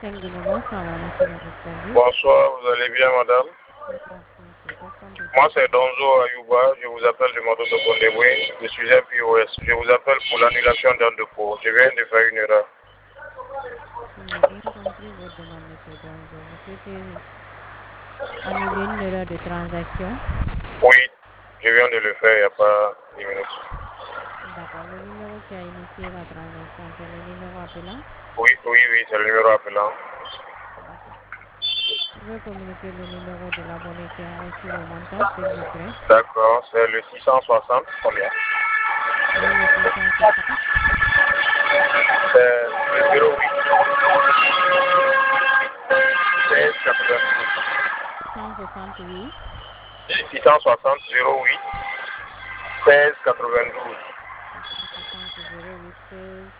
Bonsoir, monsieur le répondu. Bonsoir, vous allez bien, madame? Merci, monsieur. Qu'est-ce qu'on peut Moi, faire? c'est Donzo Ayouba. Je vous appelle du Moto de Kondéboué. Je suis un POS. Je vous appelle pour l'annulation d'un dépôt. Je viens de faire une erreur. Si j'ai bien compris votre demande, monsieur Donzo, vous souhaitez annuler une erreur de transaction? Oui, je viens de le faire il n'y a pas 10 minutes. D'accord. Le numéro qui a initié la transaction, c'est le numéro appelant? Oui, c'est le numéro appelant. D'accord. Vous pouvez communiquer le numéro de l'abonné qui a reçu le montant, s'il vous plaît? D'accord, c'est le 660. Combien? Oui, le 660. C'est le 08 16 92. 168. 660 08 16 92. 660 08 16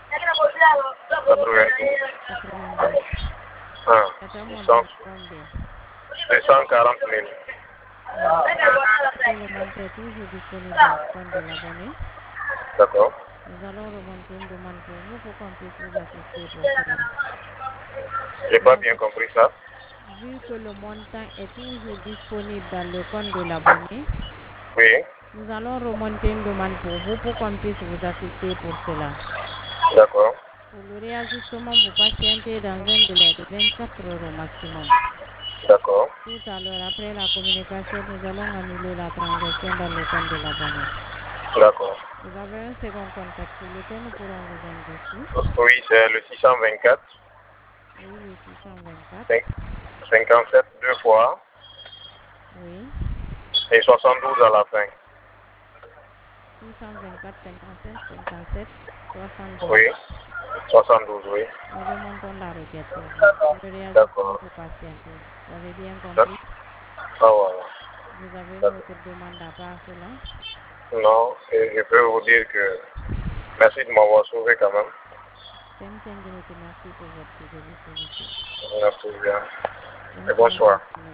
92. 92. 1. C'est un montant 600. de combien? 240 000. Oui. Que le montant est toujours disponible dans le compte de l'abonné. D'accord. Nous allons remonter une demande pour qu'on puisse vous assister pour cela. J'ai pas Donc, bien compris ça. vu que le montant est toujours disponible dans le compte de l'abonné, Oui. nous allons remonter une demande pour qu'on puisse vous assister pour cela. D'accord. Pour le réajustement, vous patientez dans un délai de 24 heures au maximum. D'accord. Tout à l'heure, après la communication, nous allons annuler la transaction dans le compte de l'abonné. D'accord. Vous avez un second contact sur lequel nous pourrons vous joindre dessus. Oui, c'est le 624 Oui, le 624. 57 deux fois Oui. et 72 à la fin. 624 57 57 72. Oui. 72, oui. Nous remontons la requête pour vous. Pour le réajustement, D'accord. vous patientez. Vous avez bien D'accord. compris? Ah, voilà. Vous avez une D'accord. autre demande à part cela? Non, et je peux vous dire que merci de m'avoir sauvé quand même. Merci pour votre fidélité, monsieur. Merci bien. Bonne Et soirée. bonsoir.